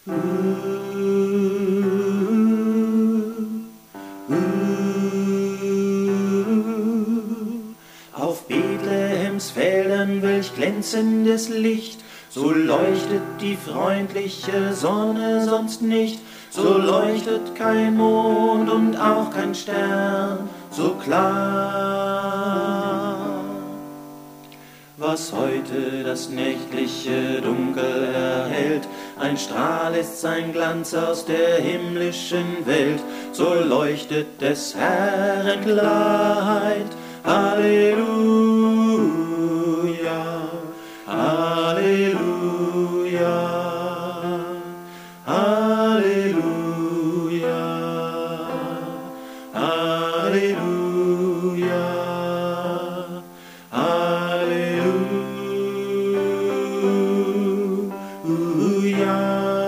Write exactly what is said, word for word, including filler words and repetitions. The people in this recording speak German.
Auf Bethlehems Feldern welch glänzendes Licht, so leuchtet die freundliche Sonne sonst nicht, so leuchtet kein Mond und auch kein Stern so klar. Was heute das nächtliche Dunkel erhellt, ein Strahl ist sein Glanz aus der himmlischen Welt, so leuchtet des Herrn Klarheit. Halleluja, Halleluja, Halleluja, Halleluja, Halleluja.